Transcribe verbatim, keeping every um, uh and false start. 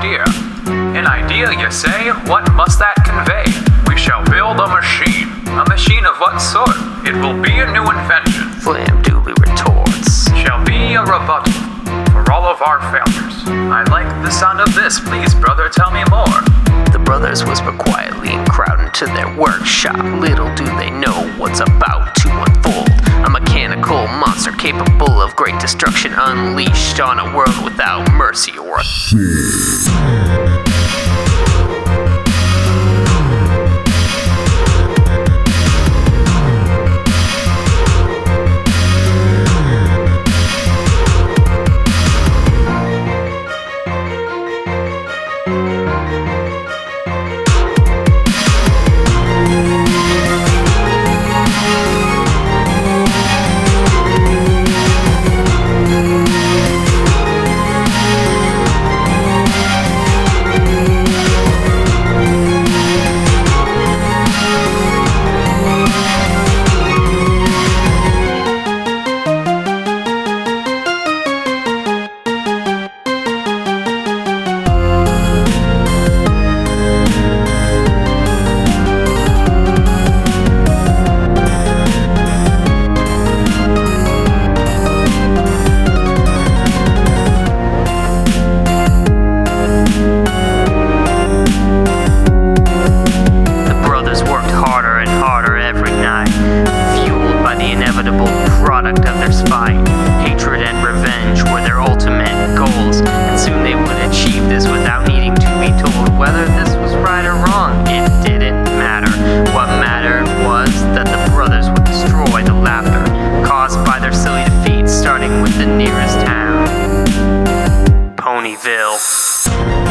idea. An idea, you say? What must that convey? We shall build a machine. A machine of what sort? It will be a new invention. Flam duly retorts. Shall be a rebuttal for all of our failures. I like the sound of this. Please, brother, tell me more. The brothers whisper quietly and crowd into their workshop. Little do they know what's about to unfold. A mechanical monster capable of great destruction, unleashed on a world without mercy or a product of their spite. Hatred and revenge were their ultimate goals, and soon they would achieve this without needing to be told whether this was right or wrong. It didn't matter. What mattered was that the brothers would destroy the laughter caused by their silly defeats, starting with the nearest town, Ponyville.